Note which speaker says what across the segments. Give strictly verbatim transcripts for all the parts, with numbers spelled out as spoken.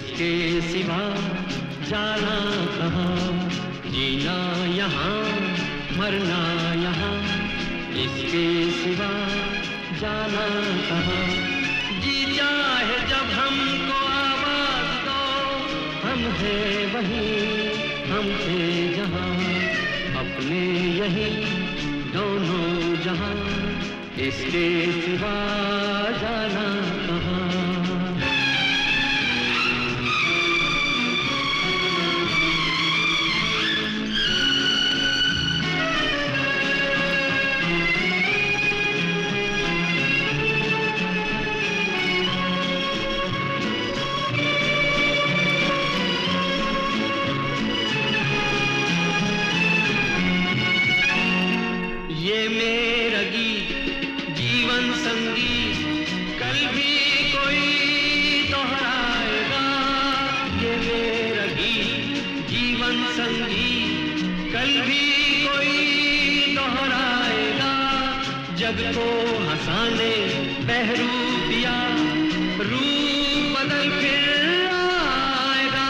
Speaker 1: इसके सिवा जाना कहाँ, जीना यहाँ मरना यहाँ, इसके सिवा जाना कहाँ। जी चाहे जब हमको आवाज दो, हम हैं वहीं हम थे जहाँ, अपने यही दोनों जहाँ, इसके सिवा जाना कहाँ। ये मेरा गीत जीवन संगीत कल भी कोई दोहराएगा, ये मेरा गीत जीवन संगीत कल भी कोई दोहराएगा। जग को हंसाने बहरूप दिया, रूप बदल फिर आएगा।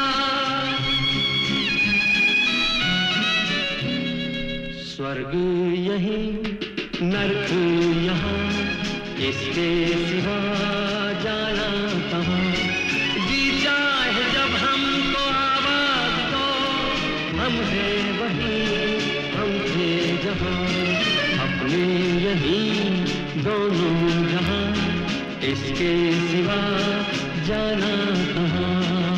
Speaker 1: स्वर्ग यही नरक यहाँ, इसके सिवा जाना कहाँ। जी चाहे जब हमको आवाज दो, हम हैं वहीं हम थे जहाँ, अपने यही दोनों जहाँ, इसके सिवा जाना कहाँ।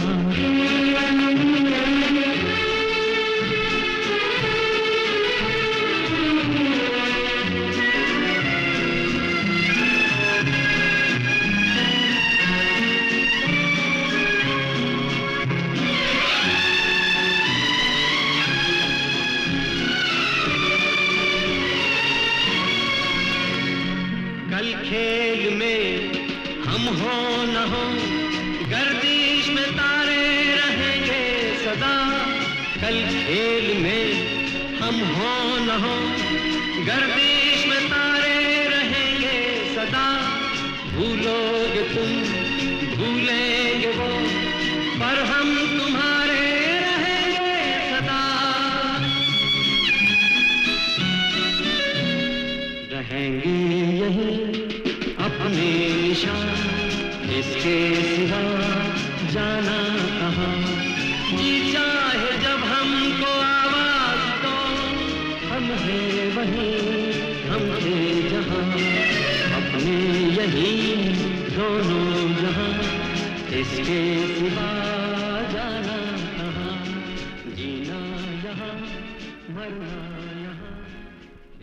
Speaker 1: कल खेल में हम हो न हो, गर्दिश में तारे रहेंगे सदा। कल खेल में हम हो न हो, गर्दिश में तारे रहेंगे सदा। भूलोगे तुम भूलेंगे वो, पर हम तुम्हारे रहेंगे सदा। रहेंगे यही अपने निशान, इसके सिवा जाना कहाँ। जी चाहे जब हमको आवाज दो, हम हैं वहीं हम थे जहाँ, अपने यही दोनों जहाँ, इसके सिवा जाना कहाँ। जीना यहाँ मरना